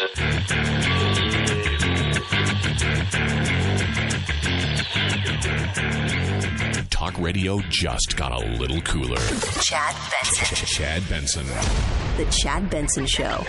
Talk radio just got a little cooler. Chad Benson. Chad Benson. The Chad Benson Show.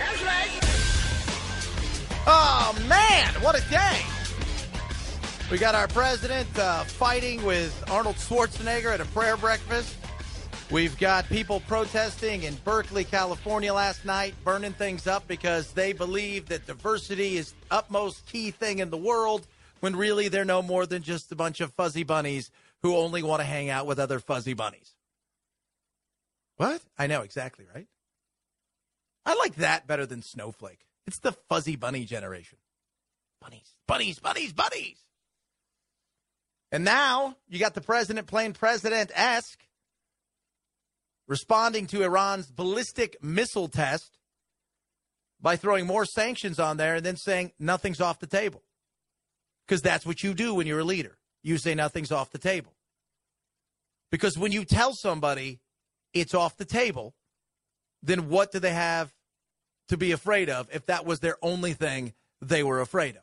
Oh, man, what a day. We got our president fighting with Arnold Schwarzenegger at a prayer breakfast. We've got people protesting in Berkeley, California last night, burning things up because they believe that diversity is the utmost key thing in the world, when really they're no more than just a bunch of fuzzy bunnies who only want to hang out with other fuzzy bunnies. What? I know, exactly, right? I like that better than Snowflake. It's the fuzzy bunny generation. Bunnies, bunnies, bunnies, bunnies. And now you got the president playing president-esque, responding to Iran's ballistic missile test by throwing more sanctions on there and then saying nothing's off the table. Because that's what you do when you're a leader. You say nothing's off the table. Because when you tell somebody it's off the table, then what do they have to be afraid of if that was their only thing they were afraid of?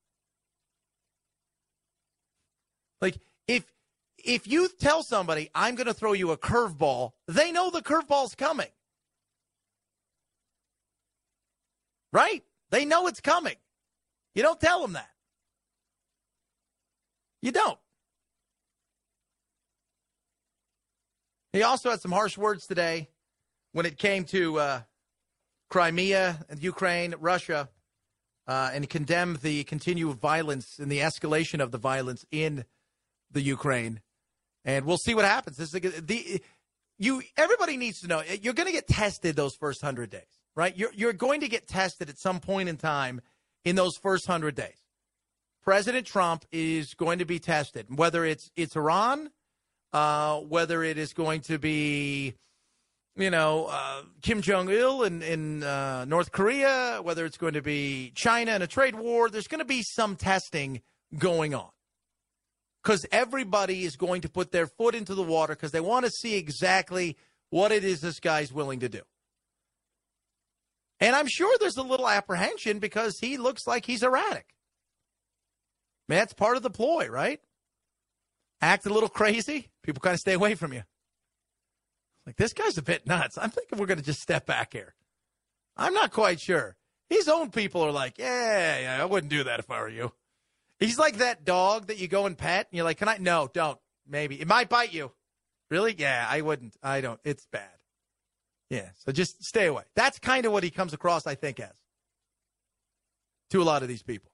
Like, if you tell somebody, I'm going to throw you a curveball, they know the curveball's coming. Right? They know it's coming. You don't tell them that. You don't. He also had some harsh words today when it came to Crimea and Ukraine, Russia, and he condemned the continued violence and the escalation of the violence in the Ukraine. And we'll see what happens. Everybody needs to know, you're going to get tested those first 100 days, right? You're going to get tested at some point in time in those first 100 days. President Trump is going to be tested, whether it's Iran, whether it is going to be, Kim Jong-il in North Korea, whether it's going to be China in a trade war. There's going to be some testing going on because everybody is going to put their foot into the water because they want to see exactly what it is this guy's willing to do. And I'm sure there's a little apprehension because he looks like he's erratic. Man, that's part of the ploy, right? Act a little crazy. People kind of stay away from you. Like, this guy's a bit nuts. I'm thinking we're going to just step back here. I'm not quite sure. His own people are like, yeah, I wouldn't do that if I were you. He's like that dog that you go and pet, and you're like, can I? No, don't. Maybe. It might bite you. Really? Yeah, I wouldn't. I don't. It's bad. Yeah, so just stay away. That's kind of what he comes across, I think, as to a lot of these people.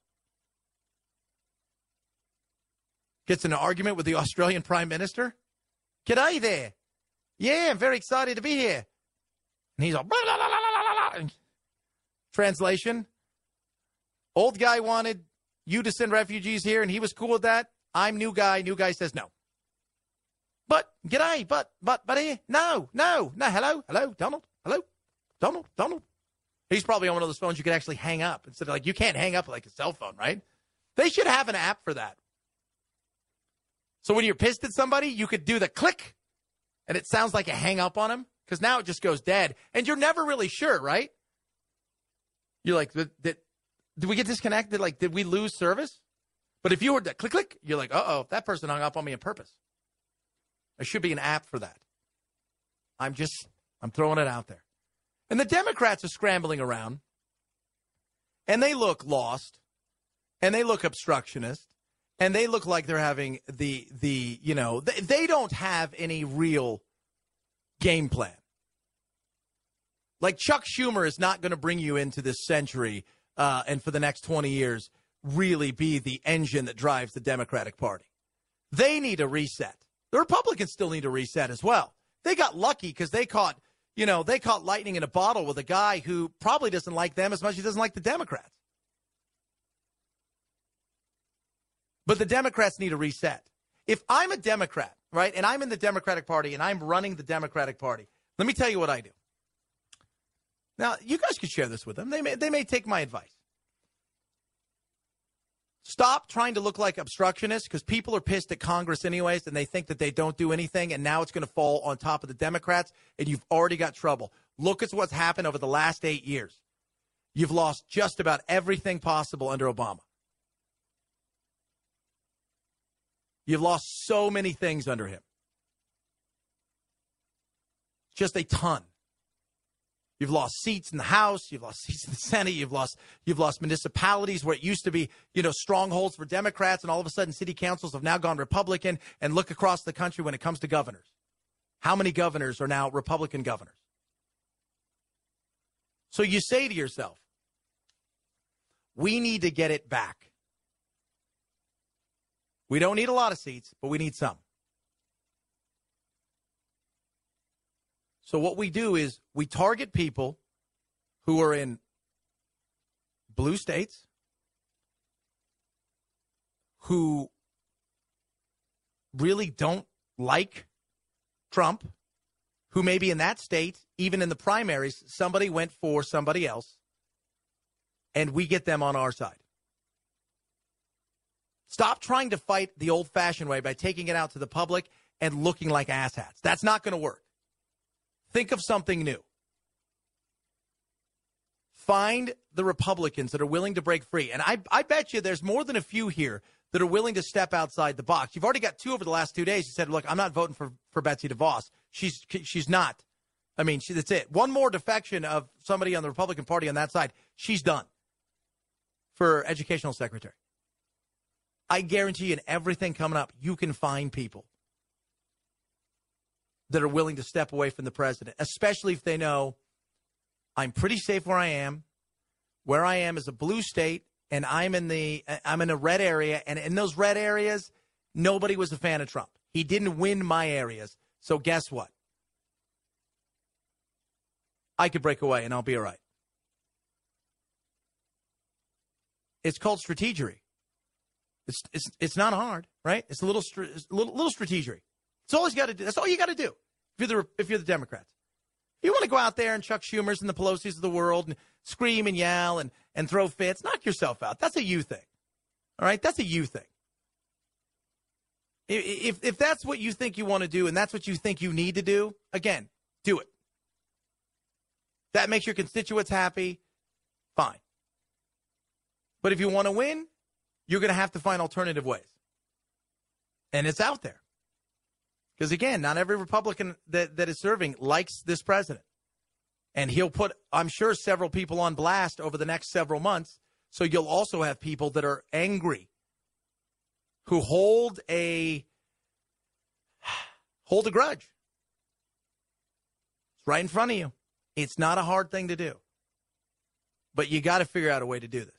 Gets in an argument with the Australian Prime Minister. G'day there. Yeah, I'm very excited to be here. And he's all, blah, blah, blah, blah, blah, blah. Translation. Old guy wanted you to send refugees here, and he was cool with that. I'm new guy. New guy says no. But, g'day, but, no, hello, Donald. He's probably on one of those phones you could actually hang up. Instead of like, you can't hang up like a cell phone, right? They should have an app for that. So when you're pissed at somebody, you could do the click, and it sounds like a hang up on him, because now it just goes dead. And you're never really sure, right? You're like, did we get disconnected? Like, did we lose service? But if you heard that click, click, you're like, uh-oh, that person hung up on me on purpose. There should be an app for that. I'm throwing it out there. And the Democrats are scrambling around, and they look lost, and they look obstructionist. And they look like they're having they don't have any real game plan. Like Chuck Schumer is not going to bring you into this century and for the next 20 years really be the engine that drives the Democratic Party. They need a reset. The Republicans still need a reset as well. They got lucky because they caught lightning in a bottle with a guy who probably doesn't like them as much as he doesn't like the Democrats. But the Democrats need a reset. If I'm a Democrat, right, and I'm in the Democratic Party and I'm running the Democratic Party, let me tell you what I do. Now, you guys could share this with them. They may take my advice. Stop trying to look like obstructionists because people are pissed at Congress anyways and they think that they don't do anything and now it's going to fall on top of the Democrats and you've already got trouble. Look at what's happened over the last 8 years. You've lost just about everything possible under Obama. You've lost so many things under him. Just a ton. You've lost seats in the House. You've lost seats in the Senate. You've lost municipalities where it used to be, strongholds for Democrats, and all of a sudden city councils have now gone Republican. And look across the country when it comes to governors. How many governors are now Republican governors? So you say to yourself, we need to get it back. We don't need a lot of seats, but we need some. So what we do is we target people who are in blue states, who really don't like Trump, who maybe in that state, even in the primaries, somebody went for somebody else, and we get them on our side. Stop trying to fight the old-fashioned way by taking it out to the public and looking like asshats. That's not going to work. Think of something new. Find the Republicans that are willing to break free. And I bet you there's more than a few here that are willing to step outside the box. You've already got two over the last 2 days who said, look, I'm not voting for Betsy DeVos. She's not. I mean, that's it. One more defection of somebody on the Republican Party on that side, she's done for educational secretary. I guarantee you in everything coming up, you can find people that are willing to step away from the president, especially if they know I'm pretty safe where I am. Where I am is a blue state, and I'm in a red area, and in those red areas, nobody was a fan of Trump. He didn't win my areas. So guess what? I could break away, and I'll be all right. It's called strategery. It's not hard, right? It's a little strategery. That's all you got to do. That's all you got to do if you're the Democrats. If you want to go out there and Chuck Schumer's and the Pelosi's of the world and scream and yell and throw fits, knock yourself out. That's a you thing. All right? That's a you thing. If that's what you think you want to do and that's what you think you need to do, again, do it. That makes your constituents happy, fine. But if you want to win, you're going to have to find alternative ways. And it's out there. Because, again, not every Republican that is serving likes this president. And he'll put, I'm sure, several people on blast over the next several months. So you'll also have people that are angry, who hold a grudge. It's right in front of you. It's not a hard thing to do. But you got to figure out a way to do this.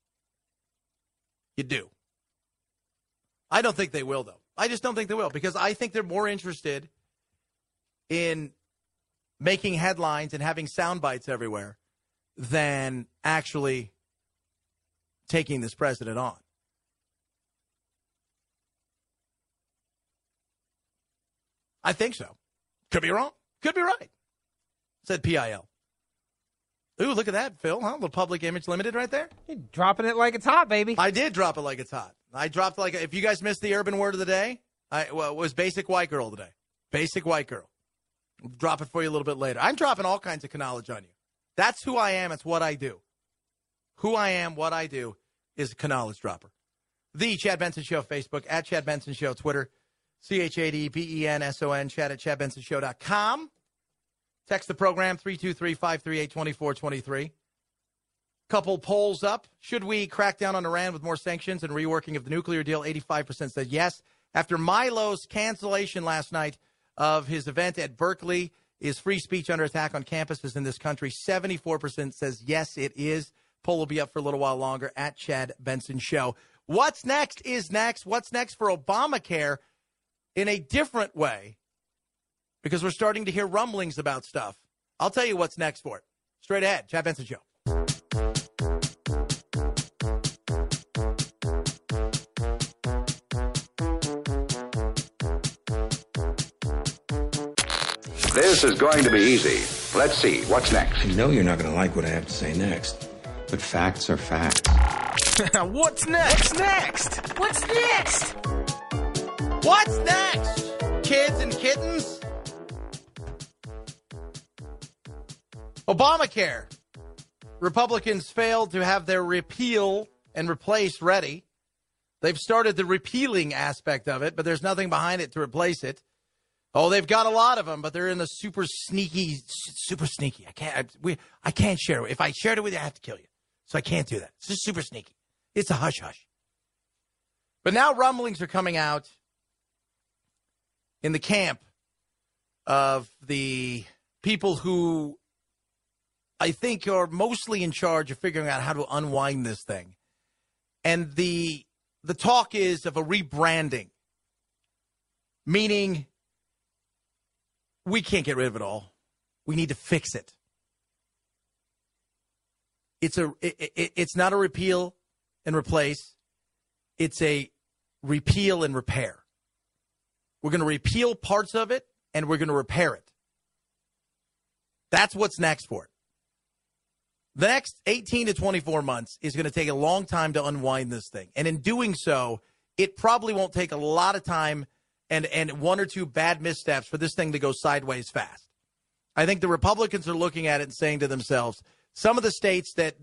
You do. I don't think they will, though. I just don't think they will, because I think they're more interested in making headlines and having sound bites everywhere than actually taking this president on. I think so. Could be wrong. Could be right. Said PIL. Ooh, look at that, Phil. Huh? The Public Image Limited right there. You're dropping it like it's hot, baby. I did drop it like it's hot. I dropped if you guys missed the urban word of the day, it was basic white girl today. Basic white girl. I'll drop it for you a little bit later. I'm dropping all kinds of knowledge on you. That's who I am. It's what I do. Who I am, what I do is a knowledge dropper. The Chad Benson Show, Facebook, at Chad Benson Show, Twitter, ChadBenson, chat at ChadBensonShow.com. Text the program, 323-538-2423. Couple polls up. Should we crack down on Iran with more sanctions and reworking of the nuclear deal? 85% said yes. After Milo's cancellation last night of his event at Berkeley, is free speech under attack on campuses in this country? 74% says yes, it is. Poll will be up for a little while longer at Chad Benson Show. What's next is next. What's next for Obamacare in a different way? Because we're starting to hear rumblings about stuff. I'll tell you what's next for it. Straight ahead, Chad Benson Show. This is going to be easy. Let's see. What's next? I know you're not going to like what I have to say next, but facts are facts. What's next? What's next? What's next, kids and kittens? Obamacare. Republicans failed to have their repeal and replace ready. They've started the repealing aspect of it, but there's nothing behind it to replace it. Oh, they've got a lot of them, but they're in the super sneaky. I can't share it. If I shared it with you, I have to kill you. So I can't do that. It's just super sneaky. It's a hush-hush. But now rumblings are coming out in the camp of the people who I think are mostly in charge of figuring out how to unwind this thing. And the talk is of a rebranding, meaning we can't get rid of it all. We need to fix it. It's not a repeal and replace. It's a repeal and repair. We're going to repeal parts of it, and we're going to repair it. That's what's next for it. The next 18 to 24 months is going to take a long time to unwind this thing. And in doing so, it probably won't take a lot of time and one or two bad missteps for this thing to go sideways fast. I think the Republicans are looking at it and saying to themselves, some of the states that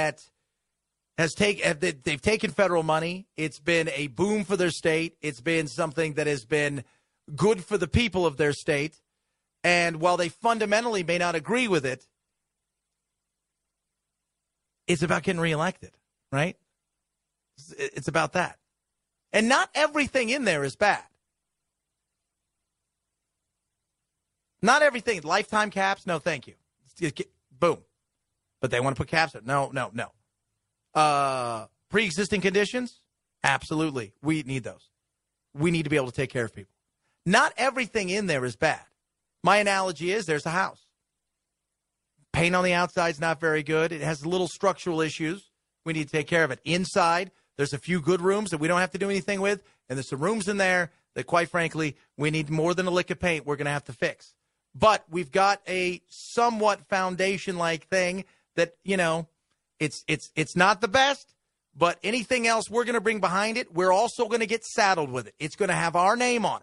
they've taken federal money, it's been a boom for their state. It's been something that has been good for the people of their state. And while they fundamentally may not agree with it, it's about getting reelected, right? It's about that. And not everything in there is bad. Not everything. Lifetime caps? No, thank you. Boom. But they want to put caps there. No. Pre-existing conditions? Absolutely. We need those. We need to be able to take care of people. Not everything in there is bad. My analogy is there's a house. Paint on the outside is not very good. It has little structural issues. We need to take care of it. Inside, there's a few good rooms that we don't have to do anything with, and there's some rooms in there that, quite frankly, we need more than a lick of paint we're going to have to fix. But we've got a somewhat foundation-like thing that, you know, it's not the best, but anything else we're going to bring behind it, we're also going to get saddled with it. It's going to have our name on it.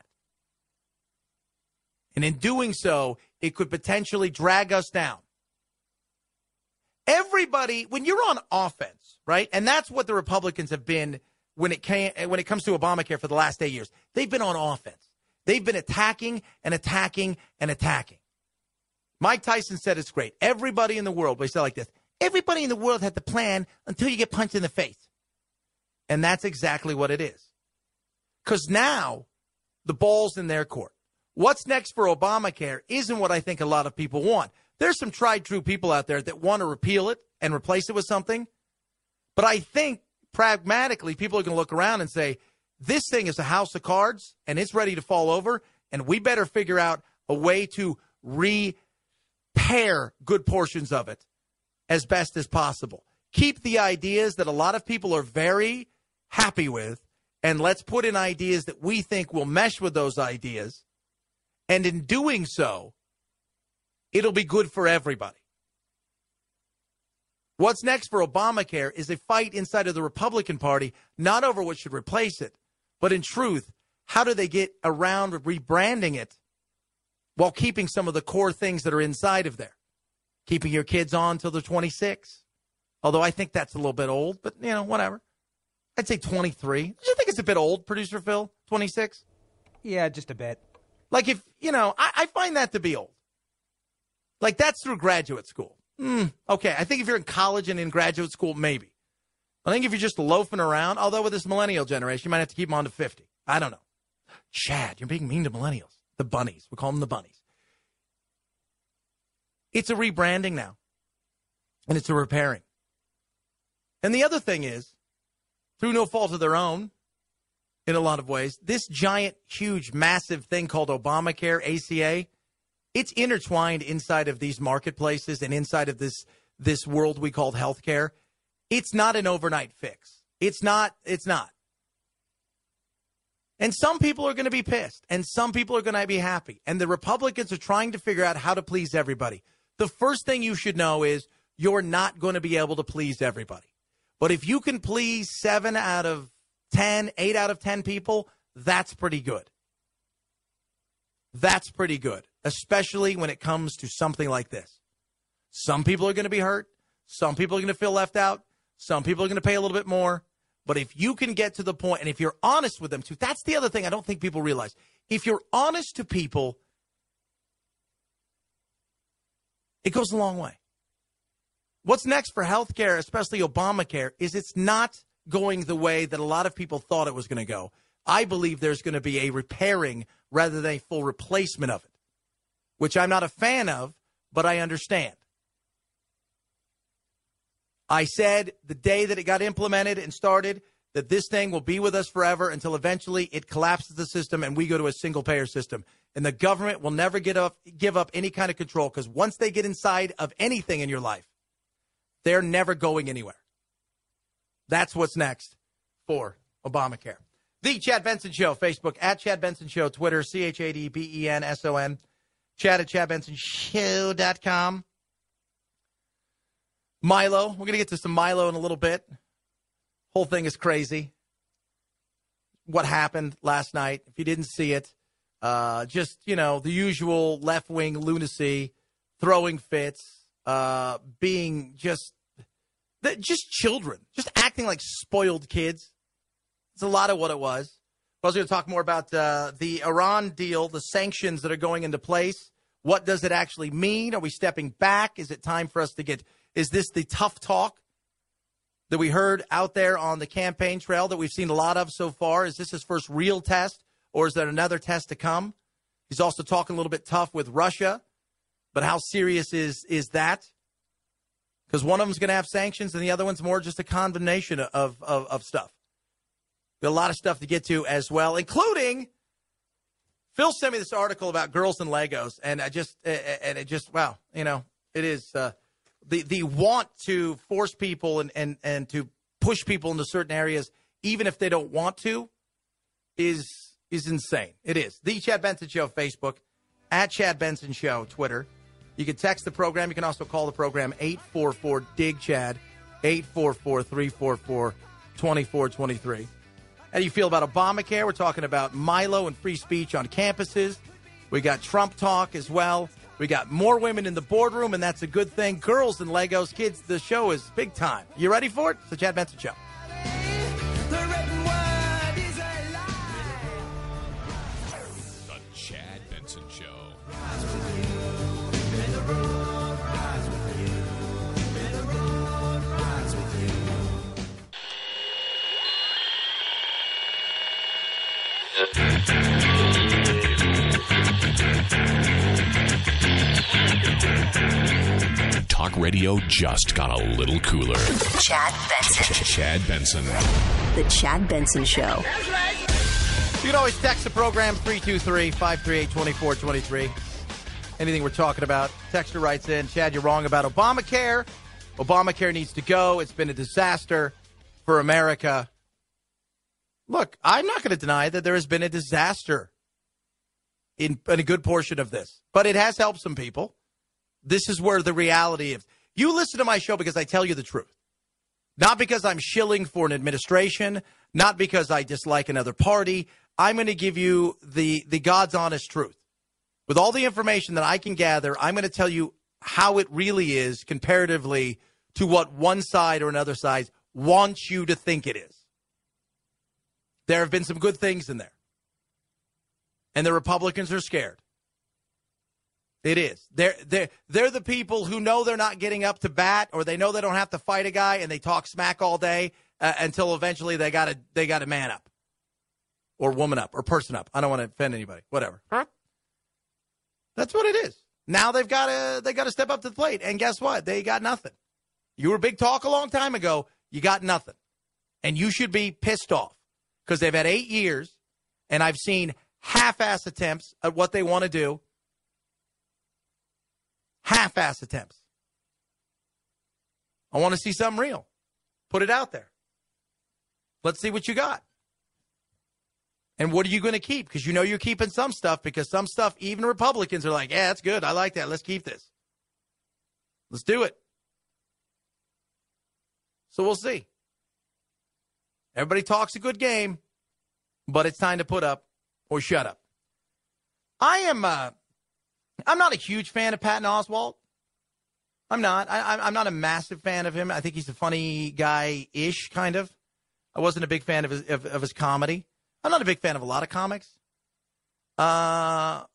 And in doing so, it could potentially drag us down. Everybody, when you're on offense, right, and that's what the Republicans have been when it comes to Obamacare for the last 8 years. They've been on offense. They've been attacking and attacking and attacking. Mike Tyson said it's great. Everybody in the world, but he said it like this, everybody in the world had the plan until you get punched in the face. And that's exactly what it is. Because now the ball's in their court. What's next for Obamacare isn't what I think a lot of people want. There's some tried true people out there that want to repeal it and replace it with something. But I think pragmatically people are going to look around and say, this thing is a house of cards and it's ready to fall over. And we better figure out a way to repair good portions of it as best as possible. Keep the ideas that a lot of people are very happy with, and let's put in ideas that we think will mesh with those ideas. And in doing so, it'll be good for everybody. What's next for Obamacare is a fight inside of the Republican Party, not over what should replace it, but in truth, how do they get around rebranding it while keeping some of the core things that are inside of there? Keeping your kids on till they're 26. Although I think that's a little bit old, but, you know, whatever. I'd say 23. Do you think it's a bit old, Producer Phil? 26? Yeah, just a bit. Like if, you know, I find that to be old. Like that's through graduate school. Okay, I think if you're in college and in graduate school, maybe. I think if you're just loafing around, although with this millennial generation, you might have to keep them on to 50. I don't know. Chad, you're being mean to millennials. The bunnies. We call them the bunnies. It's a rebranding now. And it's a repairing. And the other thing is, through no fault of their own, in a lot of ways, this giant, huge, massive thing called Obamacare, ACA, it's intertwined inside of these marketplaces and inside of this world we call healthcare. It's not an overnight fix. It's not. And some people are going to be pissed, and some people are going to be happy. And the Republicans are trying to figure out how to please everybody. The first thing you should know is you're not going to be able to please everybody. But if you can please 7 out of 10, 8 out of 10 people, that's pretty good. That's pretty good, especially when it comes to something like this. Some people are going to be hurt. Some people are going to feel left out. Some people are going to pay a little bit more. But if you can get to the point, and if you're honest with them too, that's the other thing I don't think people realize. If you're honest to people, it goes a long way. What's next for healthcare, especially Obamacare, is it's not going the way that a lot of people thought it was going to go. I believe there's going to be a repairing rather than a full replacement of it, which I'm not a fan of, but I understand. I said the day that it got implemented and started that this thing will be with us forever until eventually it collapses the system and we go to a single-payer system. And the government will never give up any kind of control, because once they get inside of anything in your life, they're never going anywhere. That's what's next for Obamacare. The Chad Benson Show, Facebook, at Chad Benson Show, Twitter, ChadBenson, Chad at ChadBensonShow.com. Milo, we're going to get to some Milo in a little bit. Whole thing is crazy. What happened last night, if you didn't see it, just, the usual left-wing lunacy, throwing fits, being just children, just acting like spoiled kids. It's a lot of what it was. I was going to talk more about the Iran deal, the sanctions that are going into place. What does it actually mean? Are we stepping back? Is it time for us to is this the tough talk that we heard out there on the campaign trail that we've seen a lot of so far? Is this his first real test, or is there another test to come? He's also talking a little bit tough with Russia, but how serious is that? Because one of them's going to have sanctions and the other one's more just a condemnation of stuff. Got a lot of stuff to get to as well, including Phil sent me this article about girls and Legos, and wow, it is the want to force people and to push people into certain areas, even if they don't want to, is insane. It is. The Chad Benson Show, Facebook, at Chad Benson Show, Twitter. You can text the program. You can also call the program 844-DIG-CHAD, 844-344-2423. How do you feel about Obamacare? We're talking about Milo and free speech on campuses. We got Trump talk as well. We got more women in the boardroom, and that's a good thing. Girls and Legos. Kids, the show is big time. You ready for it? It's the Chad Benson Show. The Chad Benson Show. Talk radio just got a little cooler. Chad Benson. Chad Benson. The Chad Benson Show. You can always text the program 323-538-2423. Anything we're talking about. Texter writes in, Chad, you're wrong about Obamacare. Obamacare needs to go. It's been a disaster for America. Look, I'm not going to deny that there has been a disaster in a good portion of this, but it has helped some people. This is where the reality is. You listen to my show because I tell you the truth. Not because I'm shilling for an administration, not because I dislike another party. I'm going to give you the God's honest truth. With all the information that I can gather, I'm going to tell you how it really is comparatively to what one side or another side wants you to think it is. There have been some good things in there. And the Republicans are scared. It is. They're the people who know they're not getting up to bat, or they know they don't have to fight a guy, and they talk smack all day until eventually they got to man up, or woman up, or person up. I don't want to offend anybody. Whatever. Huh? That's what it is. Now they got to step up to the plate, and guess what? They got nothing. You were big talk a long time ago. You got nothing, and you should be pissed off because they've had 8 years, and I've seen half-ass attempts at what they want to do. Half-ass attempts. I want to see something real. Put it out there. Let's see what you got. And what are you going to keep? Because you know you're keeping some stuff, because some stuff, even Republicans are like, yeah, that's good. I like that. Let's keep this. Let's do it. So we'll see. Everybody talks a good game, but it's time to put up or shut up. I'm not a huge fan of Patton Oswalt. I'm not. I'm not a massive fan of him. I think he's a funny guy-ish, kind of. I wasn't a big fan of his comedy. I'm not a big fan of a lot of comics. But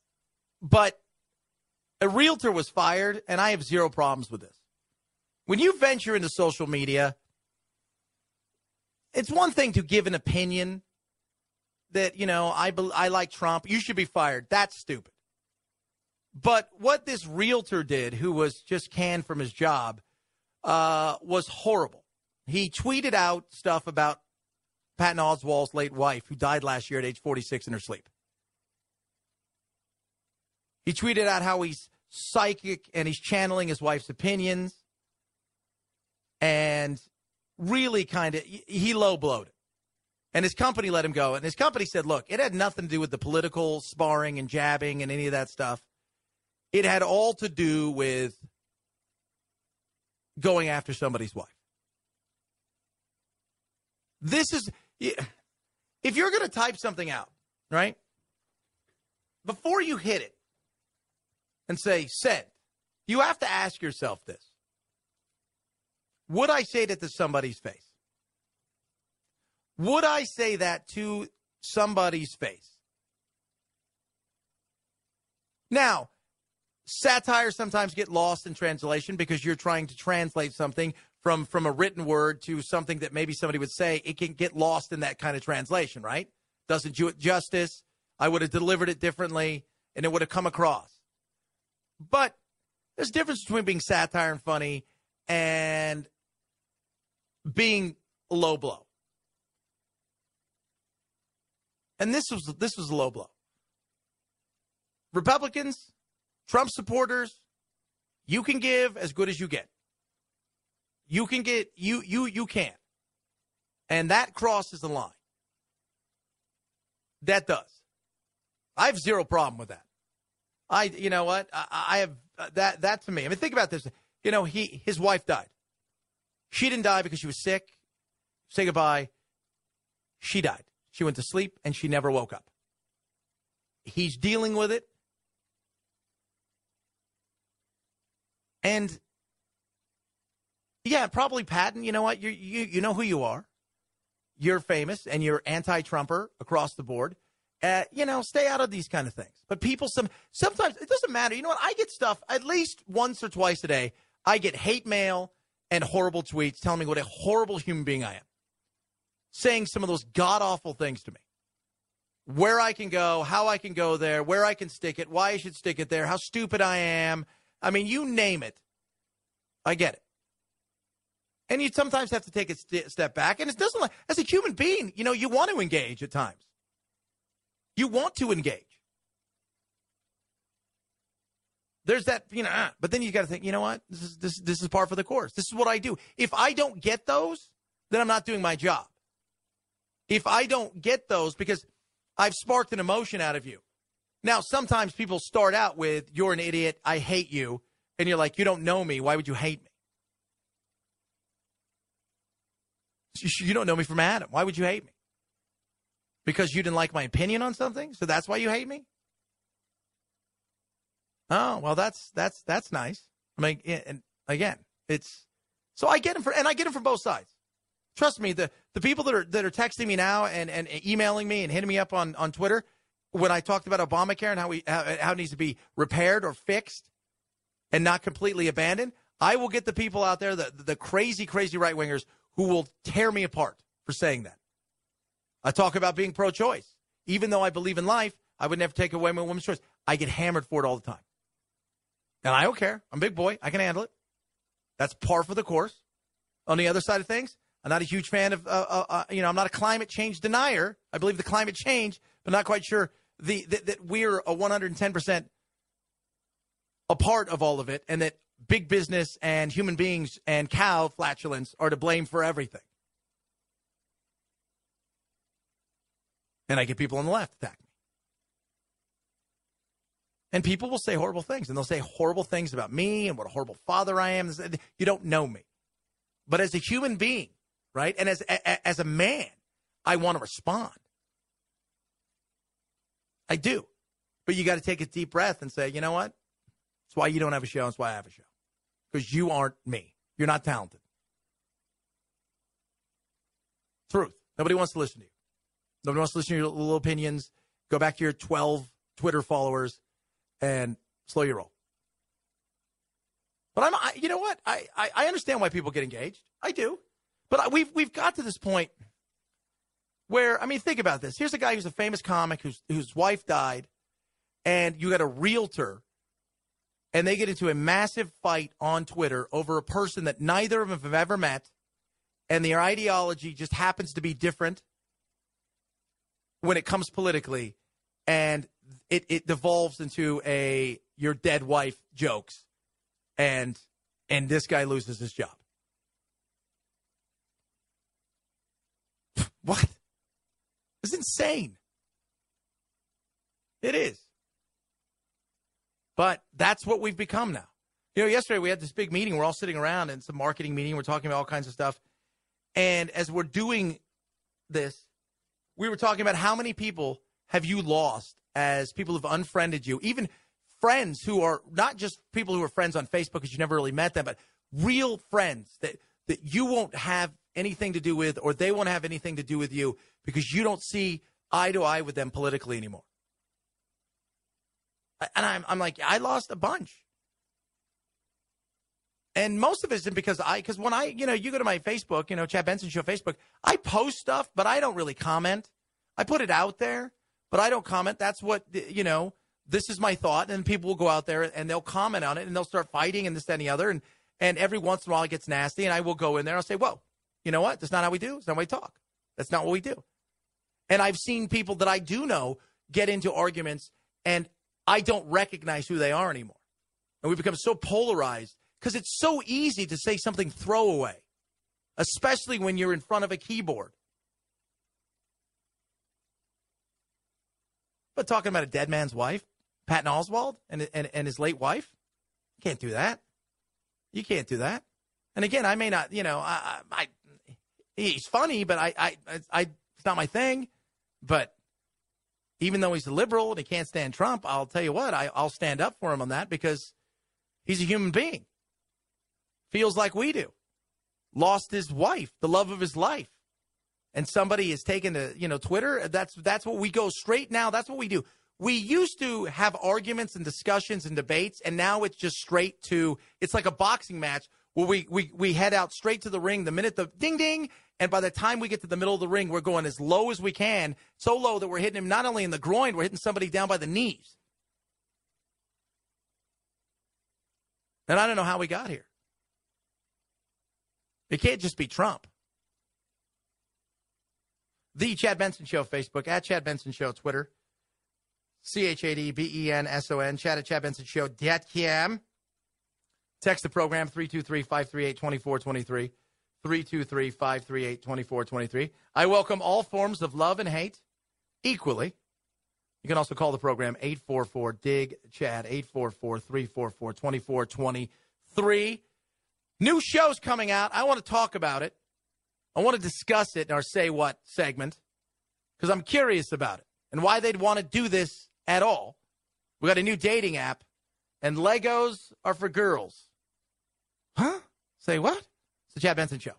a realtor was fired, and I have zero problems with this. When you venture into social media, it's one thing to give an opinion that, I like Trump. You should be fired. That's stupid. But what this realtor did, who was just canned from his job, was horrible. He tweeted out stuff about Patton Oswalt's late wife, who died last year at age 46 in her sleep. He tweeted out how he's psychic and he's channeling his wife's opinions. And really he low-blowed it. And his company let him go. And his company said, look, it had nothing to do with the political sparring and jabbing and any of that stuff. It had all to do with going after somebody's wife. This is, if you're going to type something out, right, before you hit it and say send, you have to ask yourself this. Would I say that to somebody's face? Would I say that to somebody's face? Now, satire sometimes get lost in translation because you're trying to translate something from a written word to something that maybe somebody would say. It can get lost in that kind of translation, right? Doesn't do it justice. I would have delivered it differently, and it would have come across. But there's a difference between being satire and funny and being low blow. And this was a low blow. Republicans, Trump supporters, you can give as good as you get. You can get, you can. And that crosses the line. That does. I have zero problem with that. You know what? I have that to me. I mean, think about this. His wife died. She didn't die because she was sick. Say goodbye. She died. She went to sleep and she never woke up. He's dealing with it. And yeah, probably Patton, you know what? You know who you are. You're famous and you're anti-Trumper across the board. Stay out of these kind of things. But people, sometimes it doesn't matter. You know what? I get stuff at least once or twice a day. I get hate mail and horrible tweets telling me what a horrible human being I am. Saying some of those god-awful things to me. Where I can go, how I can go there, where I can stick it, why I should stick it there, how stupid I am. I mean, you name it. I get it. And you sometimes have to take a step back. And it doesn't, as a human being, you want to engage at times. You want to engage. There's that, but then you got to think, you know what? This is par for the course. This is what I do. If I don't get those, then I'm not doing my job. If I don't get those, because I've sparked an emotion out of you. Now, sometimes people start out with, you're an idiot, I hate you. And you're like, you don't know me. Why would you hate me? You don't know me from Adam. Why would you hate me? Because you didn't like my opinion on something? So that's why you hate me? Oh, well, that's nice. I mean, and again, so I get them I get them from both sides. Trust me, the people that are texting me now and emailing me and hitting me up on Twitter when I talked about Obamacare and how it needs to be repaired or fixed and not completely abandoned, I will get the people out there, the crazy, crazy right-wingers who will tear me apart for saying that. I talk about being pro-choice. Even though I believe in life, I would never take away my woman's choice. I get hammered for it all the time. And I don't care. I'm a big boy. I can handle it. That's par for the course. On the other side of things, I'm not a huge fan of, I'm not a climate change denier. I believe the climate change, but not quite sure that we're a 110% a part of all of it, and that big business and human beings and cow flatulence are to blame for everything. And I get people on the left attack me. And people will say horrible things, and they'll say horrible things about me and what a horrible father I am. You don't know me. But as a human being, right, and as a man, I want to respond. I do. But you got to take a deep breath and say, you know what? That's why you don't have a show. That's why I have a show. because you aren't me. You're not talented. Truth. Nobody wants to listen to you. Nobody wants to listen to your little opinions. Go back to your 12 Twitter followers and slow your roll. But you know what? I understand why people get engaged. I do. But we've got to this point where, I mean, think about this. Here's a guy who's a famous comic whose wife died, and you got a realtor, and they get into a massive fight on Twitter over a person that neither of them have ever met, and their ideology just happens to be different when it comes politically, and it devolves into your dead wife jokes, and this guy loses his job. What? It's insane. It is. But that's what we've become now. You know, yesterday we had this big meeting. We're all sitting around, and it's a marketing meeting. We're talking about all kinds of stuff. And as we're doing this, we were talking about how many people have you lost as people who've unfriended you, even friends who are not just people who are friends on Facebook because you never really met them, but real friends that you won't have anything to do with, or they won't have anything to do with you because you don't see eye to eye with them politically anymore. And I'm like, I lost a bunch. And most of it isn't because when you go to my Facebook, Chad Benson Show Facebook, I post stuff, but I don't really comment. I put it out there, but I don't comment. That's what, this is my thought. And people will go out there and they'll comment on it and they'll start fighting and this, that, and the other. And every once in a while it gets nasty and I will go in there and I'll say, whoa, you know what? That's not how we do. It's not how we talk. That's not what we do. And I've seen people that I do know get into arguments and I don't recognize who they are anymore. And we become so polarized because it's so easy to say something throwaway, especially when you're in front of a keyboard. But talking about a dead man's wife, Patton Oswalt, and his late wife, you can't do that. You can't do that. And again, I may not, he's funny, but it's not my thing. But even though he's a liberal and he can't stand Trump, I'll tell you what, I'll stand up for him on that because he's a human being. Feels like we do. Lost his wife, the love of his life. And somebody has taken to, Twitter. That's what we go straight now. That's what we do. We used to have arguments and discussions and debates, and now it's just straight to, it's like a boxing match where we head out straight to the ring the minute the ding, ding, and by the time we get to the middle of the ring, we're going as low as we can, so low that we're hitting him not only in the groin, we're hitting somebody down by the knees. And I don't know how we got here. It can't just be Trump. The Chad Benson Show, Facebook, at Chad Benson Show, Twitter, ChadBenson, Chad at ChadBensonShow.com. Text the program, 323-538-2423, 323-538-2423. I welcome all forms of love and hate equally. You can also call the program, 844-DIG-CHAD, 844-344-2423. New show's coming out. I want to talk about it. I want to discuss it in our Say What segment because I'm curious about it and why they'd want to do this at all. We got a new dating app, and Legos are for girls. Huh? Say what? It's the Chad Benson Show.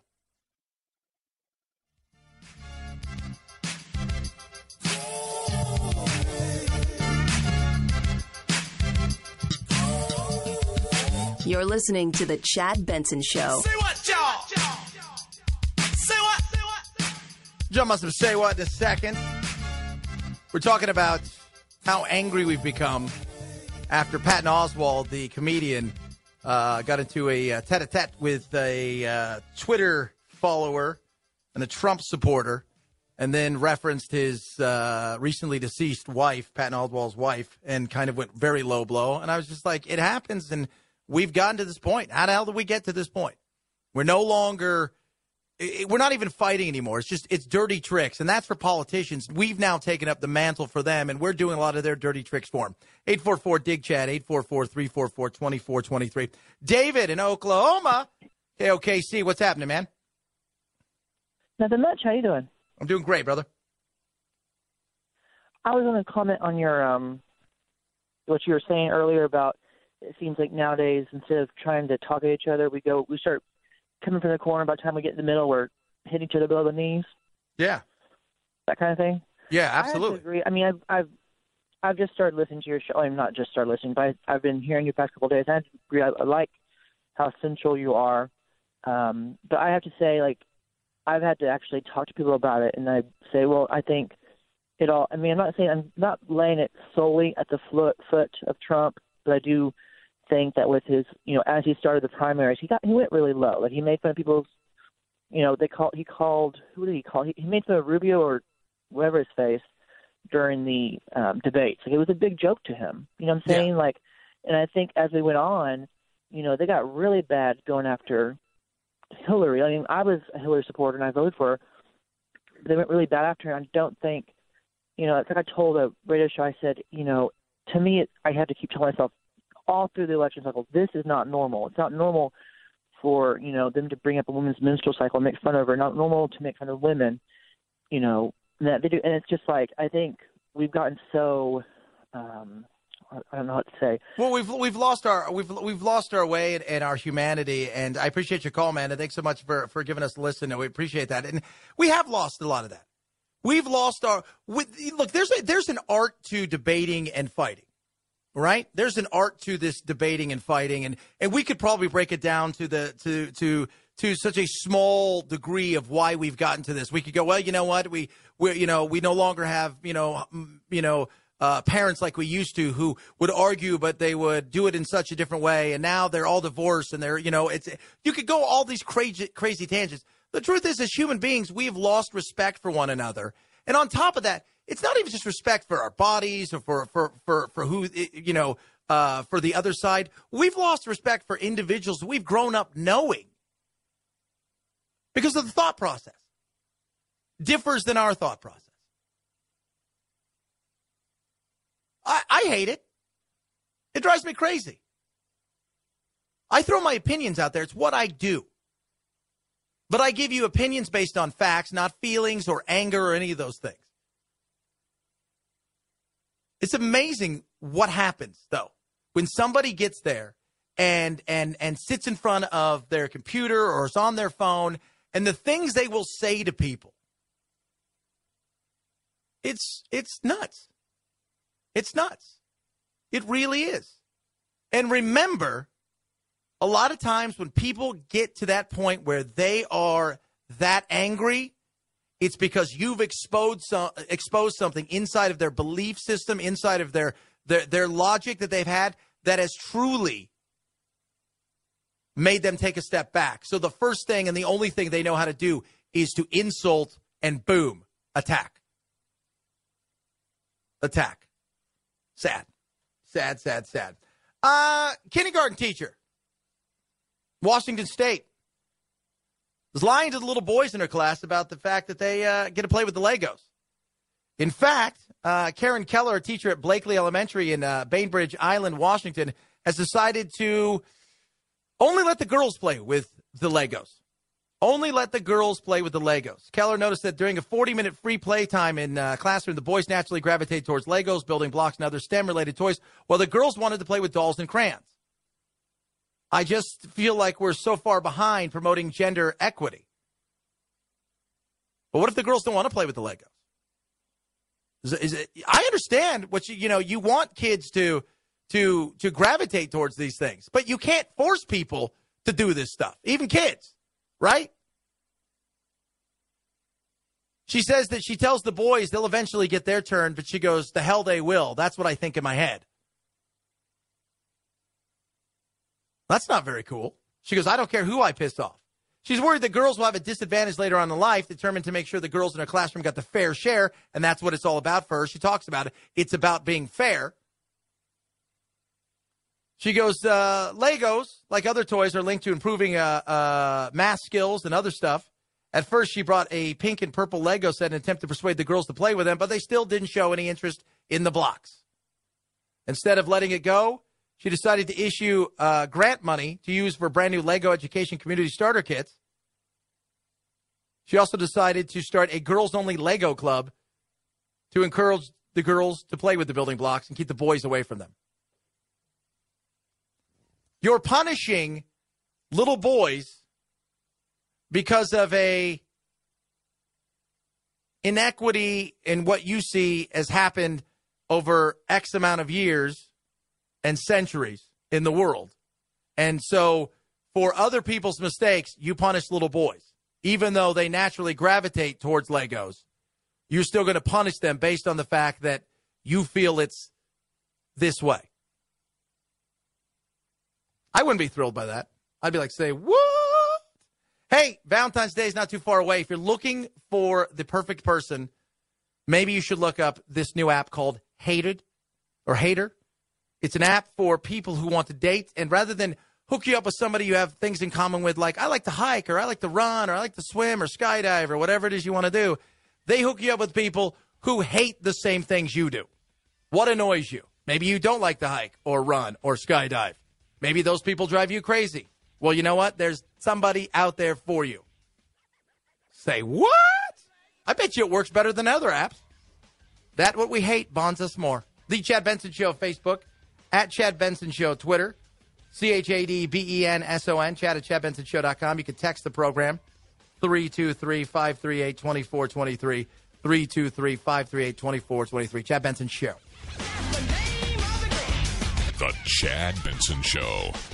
You're listening to the Chad Benson Show. Say what, y'all? Say what? John must have say what in a second. We're talking about how angry we've become after Patton Oswalt, the comedian, got into a tete-a-tete with a Twitter follower and a Trump supporter, and then referenced his recently deceased wife, Patton Oswalt's wife, and kind of went very low blow. And I was just like, it happens, and we've gotten to this point. How the hell did we get to this point? We're no longer... We're not even fighting anymore. It's dirty tricks, and that's for politicians. We've now taken up the mantle for them, and we're doing a lot of their dirty tricks for them. 844-DIG-CHAD, 844-344-2423. David in Oklahoma, KOKC, what's happening, man? Nothing much. How you doing? I'm doing great, brother. I was going to comment on your what you were saying earlier about it seems like nowadays, instead of trying to talk at each other, we start coming from the corner. By the time we get in the middle, we're hitting each other below the knees. Yeah. That kind of thing. Yeah, I absolutely. have to agree. I mean, I've just started listening to your show. I'm not just started listening, but I've been hearing you the past couple of days. I have to agree. I like how central you are. But I have to say, like, I've had to actually talk to people about it, and I say, well, I think it all. I mean, I'm not laying it solely at the foot of Trump, but I do think that with his, as he started the primaries, he went really low. Like, he made fun of people's, who did he call? He made fun of Rubio or whatever his face during the debates. Like, it was a big joke to him. You know what I'm saying? Yeah. Like, and I think as we went on, they got really bad going after Hillary. I mean, I was a Hillary supporter and I voted for her. They went really bad after her. I don't think, it's like I told a radio show, I said, to me, I had to keep telling myself all through the election cycle, this is not normal. It's not normal for, them to bring up a woman's menstrual cycle and make fun of her. Not normal to make fun of women, that they do. And it's just like, I think we've gotten so, I don't know what to say. Well, we've lost our way and our humanity, and I appreciate your call, man. And thanks so much for giving us a listen. And we appreciate that. And we have lost a lot of that. We've lost look. There's an art to debating and fighting, right? There's an art to this debating and fighting, and we could probably break it down to such a small degree of why we've gotten to this. We could go, well, you know what, we no longer have parents like we used to who would argue, but they would do it in such a different way. And now they're all divorced and you could go all these crazy tangents. The truth is, as human beings, we've lost respect for one another. And on top of that, it's not even just respect for our bodies or for who, for the other side. We've lost respect for individuals we've grown up knowing because of the thought process differs than our thought process. I hate it. It drives me crazy. I throw my opinions out there. It's what I do. But I give you opinions based on facts, not feelings or anger or any of those things. It's amazing what happens, though, when somebody gets there and sits in front of their computer or is on their phone, and the things they will say to people. It's nuts. It's nuts. It really is. And remember, a lot of times when people get to that point where they are that angry, it's because you've exposed something inside of their belief system, inside of their logic that they've had that has truly made them take a step back. So the first thing and the only thing they know how to do is to insult and boom, attack. Attack. Sad. Kindergarten teacher, Washington State, was lying to the little boys in her class about the fact that they get to play with the Legos. In fact, Karen Keller, a teacher at Blakely Elementary in Bainbridge Island, Washington, has decided to only let the girls play with the Legos. Only let the girls play with the Legos. Keller noticed that during a 40-minute free play time in classroom, the boys naturally gravitate towards Legos, building blocks, and other STEM-related toys, while the girls wanted to play with dolls and crayons. I just feel like we're so far behind promoting gender equity. But what if the girls don't want to play with the Legos? I understand what you want kids to gravitate towards these things, but you can't force people to do this stuff, even kids. Right? She says that she tells the boys they'll eventually get their turn, but she goes, the hell they will. That's what I think in my head. That's not very cool. She goes, I don't care who I piss off. She's worried that girls will have a disadvantage later on in life, determined to make sure the girls in her classroom got the fair share, and that's what it's all about for her. She talks about it. It's about being fair. She goes, Legos, like other toys, are linked to improving math skills and other stuff. At first, she brought a pink and purple Lego set in an attempt to persuade the girls to play with them, but they still didn't show any interest in the blocks. Instead of letting it go, she decided to issue grant money to use for brand new Lego Education Community Starter Kits. She also decided to start a girls-only Lego club to encourage the girls to play with the building blocks and keep the boys away from them. You're punishing little boys because of a inequity in what you see has happened over X amount of years and centuries in the world. And so for other people's mistakes, you punish little boys. Even though they naturally gravitate towards Legos, you're still going to punish them based on the fact that you feel it's this way. I wouldn't be thrilled by that. I'd be like, say, what? Hey, Valentine's Day is not too far away. If you're looking for the perfect person, maybe you should look up this new app called Hated or Hater. It's an app for people who want to date, and rather than hook you up with somebody you have things in common with, like I like to hike or I like to run or I like to swim or skydive or whatever it is you want to do, they hook you up with people who hate the same things you do. What annoys you? Maybe you don't like to hike or run or skydive. Maybe those people drive you crazy. Well, you know what? There's somebody out there for you. Say, what? I bet you it works better than other apps. That what we hate bonds us more. The Chad Benson Show Facebook, at Chad Benson Show Twitter, ChadBenson, Chad at ChadBensonShow.com. You can text the program, 323-538-2423, 323-538-2423. Chad Benson Show. The Chad Benson Show.